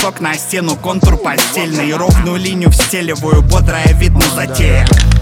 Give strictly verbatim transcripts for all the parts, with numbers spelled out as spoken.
бросок на стену, контур постельный. Ровную линию встеливаю, бодрая видно затея.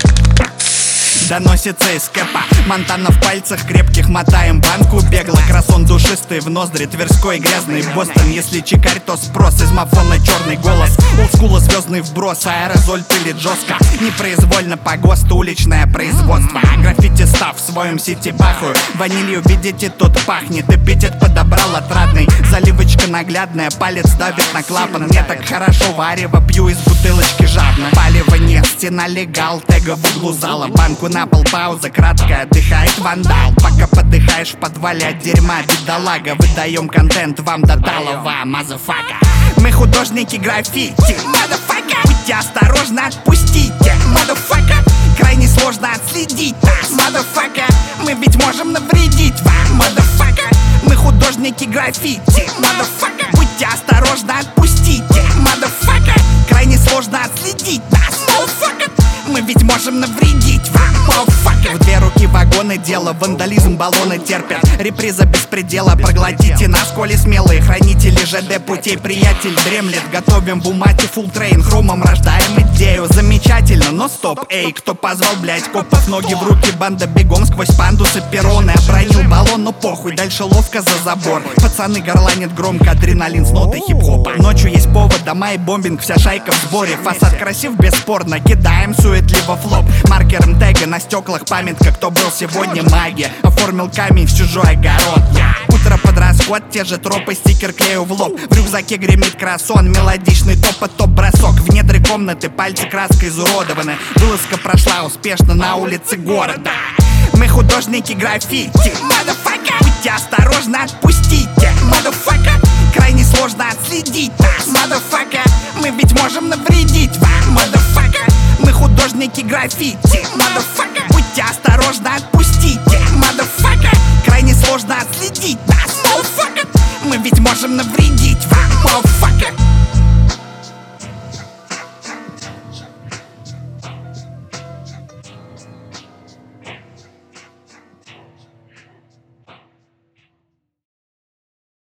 Доносится из кэпа, Монтана в пальцах крепких, мотаем банку бегло. Красон душистый в ноздри, Тверской грязный Бостон. Если чекарь, то спрос, из мафона черный голос. Олдскула звездный вброс, аэрозоль пылит жестко. Непроизвольно по ГОСТу уличное производство. Граффити став в своем сети бахаю. Ванилью, видите, тут пахнет. Эпитет подобрал отрадный. Заливочка наглядная, палец давит на клапан. Мне так хорошо варево, пью из бутылочки жадно. Палева нет, стена легал, тега в углу зала. Банку на пол, пауза краткая, отдыхает вандал. Пока подыхаешь в подвале от дерьма, бедолага. Выдаем контент вам до талого, мазафака. Мы художники граффити, мазафака. Будьте осторожны, отпустите, мазафака. Крайне сложно отследить нас, мазафака. Мы ведь можем навредить вам, мазафака. Мы художники граффити, мазафака. Будьте осторожны, отпустите, мазафака. Крайне сложно отследить нас, мазафака. Мы ведь можем навредить вам, motherfucker. В две руки вагоны дело, вандализм баллоны терпят. Реприза беспредела, проглотите нас, коли смелые хранители ЖД путей. Приятель дремлет, готовим в умате фулл трейн. Хромом рождаем идею, замечательно, но стоп. Эй, кто позвал, блять, копов, ноги в руки, банда бегом сквозь пандусы, перроны. Обронил баллон, но похуй, дальше ловко за забор. Пацаны горланят громко, адреналин с нотой хип-хопа. Ночью есть повод, дома и бомбинг, вся шайка в сборе. Фасад красив, бесспорно, кидаем суетливо флоп. Маркером тега на стеклах памятка, кто был сегодня магия. Оформил камень в чужой огород. Утро под расход, те же тропы, стикер клею в лоб. В рюкзаке гремит красон, мелодичный топ-топ-бросок. В недре комнаты пальцы краской изуродованы. Вылазка прошла успешно на улице города. Мы художники граффити, motherfucker. Будьте осторожны, отпустите, motherfucker. Крайне сложно отследить нас, motherfucker. Мы ведь можем навредить вам, motherfucker. Мы художники граффити, motherfucker. Будьте осторожны, отпустите.